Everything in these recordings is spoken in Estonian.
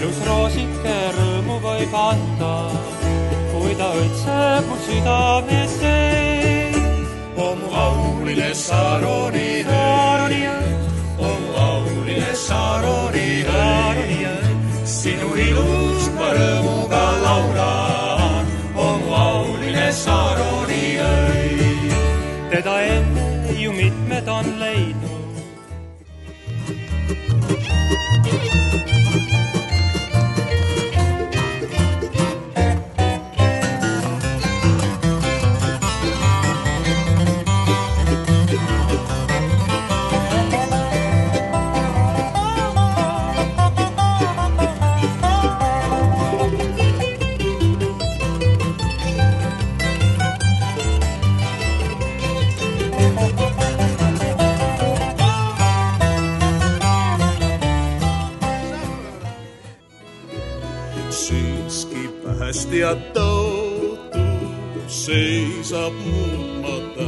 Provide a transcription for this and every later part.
elus roosike rõõmu võib anda, kui ta õitseb mu südames sees. O mu auline Saaroni õnn, o mu auline Saaroni õnn, sinu ilus ma rõõmuga laulan, o mu auline Saaroni õnn. Teda enne ju mitmed on leidnud. Siiski päästja totuus seisab muutmata.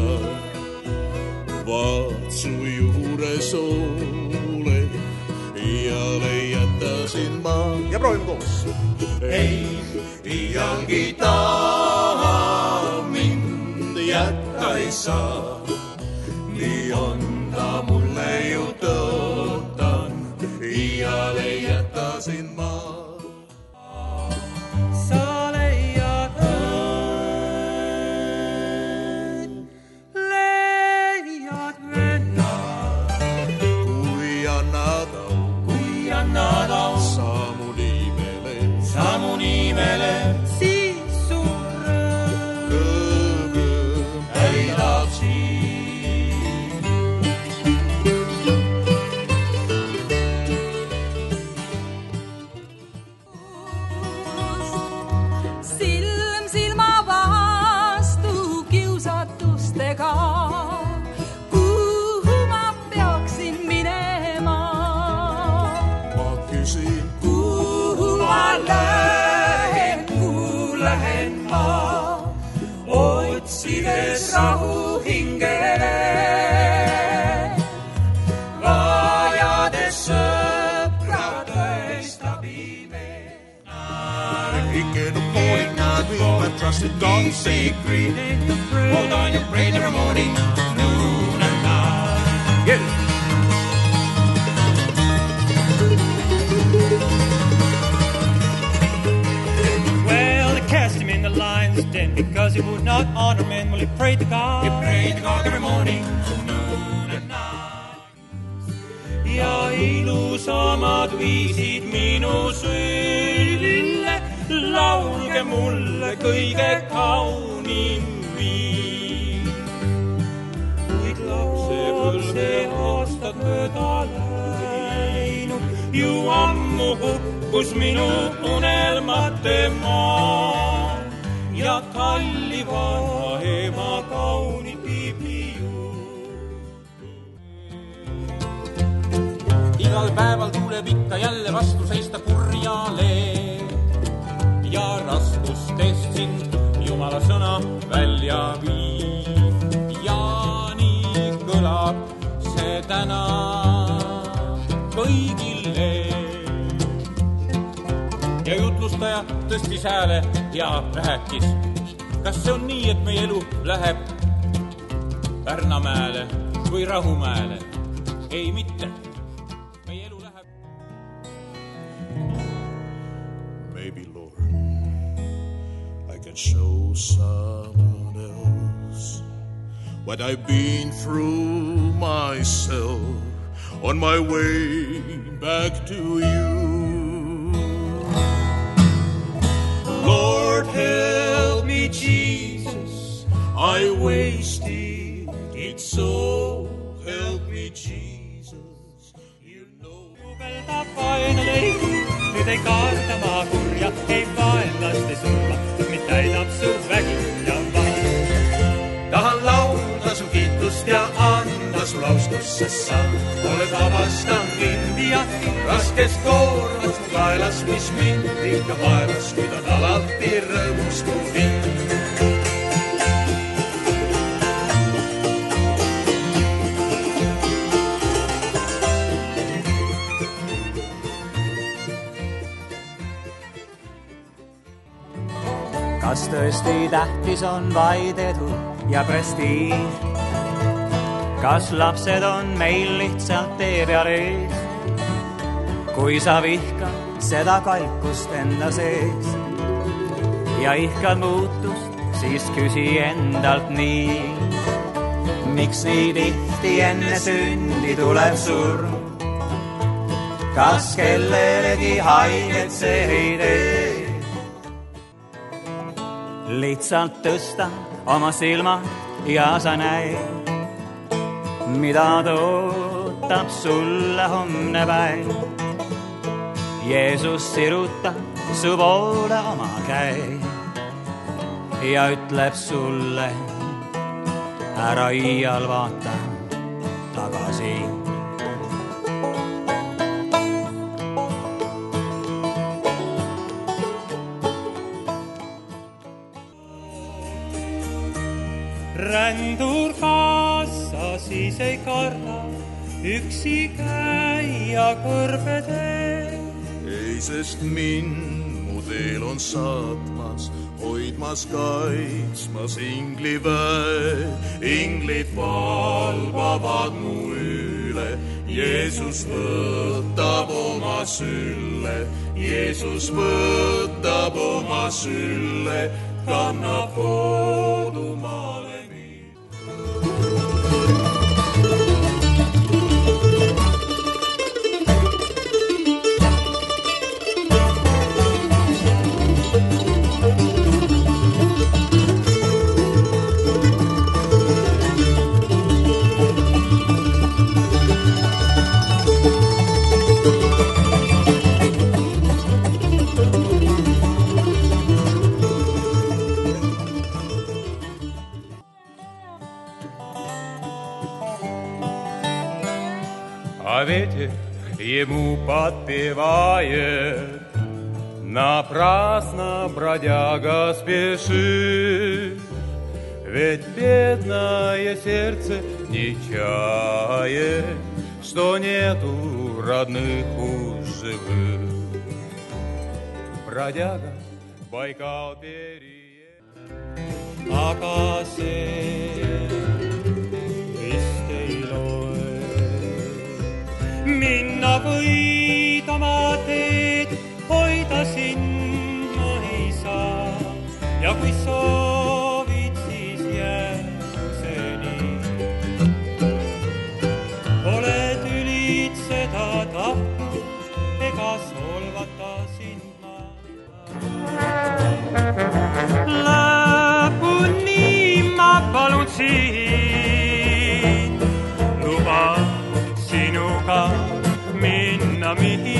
Vaat su juures olen ja leiatasin ma. Ja proovime koos. Ei iialgi taha mind jätta ei saa. Nii on ta mulle ju tõotan. Ja leiatasin ma. Samu nimele, siis sun rõõm elab siin. Silm silma vastu kiusatustega, kuhu ma peaksin minema. Ma küsin, kuhu ma lähen ma, otsides rahu hingele, vajades sõpra tõesta pime. Again, the morning night, we have trusted God and sacred. Hold on, you pray every morning, noon and night. Get it. Den, because he would not honor men, well, he prayed to God. He prayed to God every morning, noon and night. Ja ilusamad viisid minu sülle, laulge mulle kõige kaunim viis. Kuid lapsepõlve aastad mööda läinud, ju ammu hukkus minu unelmate maa. Ja kalli vanha ema kauni piipiu. Igal päeval tuleb ikka jälle vastu seista kurjale ja raskustest sind Jumala sõna välja viib. Ja nii kõlab see täna kõigile. Ja jutlustaja tõstis hääle ja rääkis. Kas see on nii, et meie elu läheb Pärnamäele või Rahumäele? Ei mitte. Meie elu läheb... Maybe, Lord, I can show someone else what I've been through myself on my way back to you. Lord, help me, Jesus, I wasted it so. Help me, Jesus, you know. Jubeldab vaena leidi, nüüd ei kaarta maa kurja, ei vaenlast ei surma, mind täidab su vägi ja vahi. Tahan laulda su kiitust ja anda su laustus, sest sa oled vabastanud mind ja raskest koormast mu kaelas, mis mind ikka vaevas, kuid on alati rõõmus mu vind. kas tõesti tähtis on vaid edu ja prestiiž? Kas lapsed on meil lihtsalt tee peal ees? Kui sa vihkad seda kalkust enda sees ja ihkad muutust, siis küsi endalt nii. Miks nii tihti enne sündi tuleb surm? Kas kellelegi haiget see ei tee? Lihtsalt tõsta oma silmad ja sa näed, mida tootab sulle homne päev. Jeesus sirutab su poole oma käe ja ütleb sulle, ära iial vaata tagasi. Rändur kaasa siis ei karda, üksi käia kõrbe tee. Ei, sest mind mu teel on saatmas, hoidmas, kaitsmas ingliväe. Inglid valvavad mu üle, Jeesus võtab oma sülle. Jeesus võtab oma sülle, kannab kodumaale. А ветер ему подпевает, напрасно бродяга спешит. Ведь бедное сердце не чает, что нету родных уж живых. Бродяга Байкал переехал. Aga see vist ei loe. Minna võid oma teed, hoida sind ma ei saa. Ja kui soovid, siis järguseni. Oled ülitseda tahtnud, ega solvata sind ma. Lõpuni ma palun sind, luba sinuga minna mihin.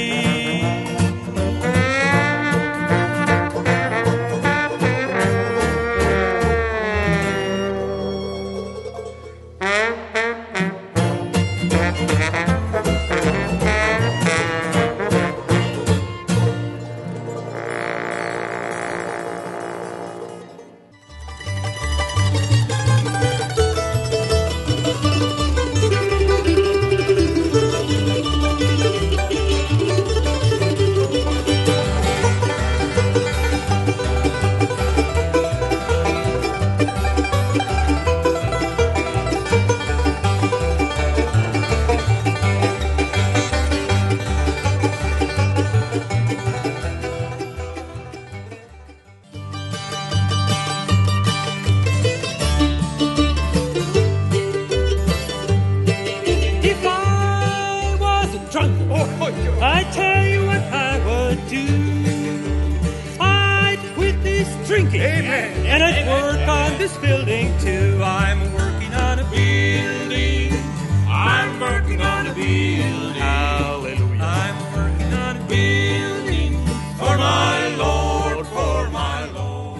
I tell you what I would do. I'd quit this drinking. Amen. And I'd work on this building too. I'm working on a building. I'm working on a building. Hallelujah. I'm working on a building for my Lord, for my Lord.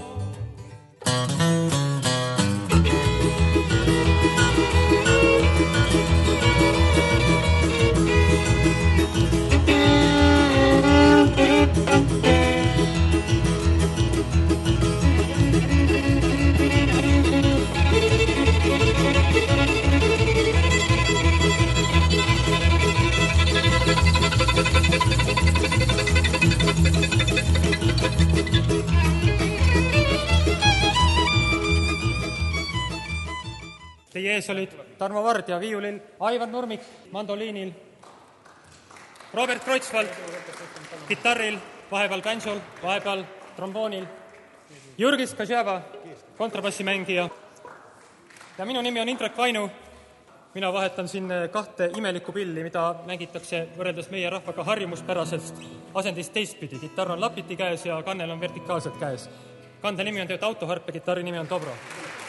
Teie ees olid Tarmo Vard ja viiulil Aivar Nurmik, mandoliinil Robert Kreutzwald, kitarril, vahepeal bänsol, vahepeal tromboonil Jürgis Kasjava, kontrabassimängija. Ja minu nimi on Indrek Vainu. Mina vahetan siin 2 imelikku pilli, mida mängitakse võrreldes meie rahvaga harjumuspärasest asendist teistpidi. Kitarr on lapiti käes ja kannel on vertikaalselt käes. Kande nimi on tööd autoharp ja kitarri nimi on dobro.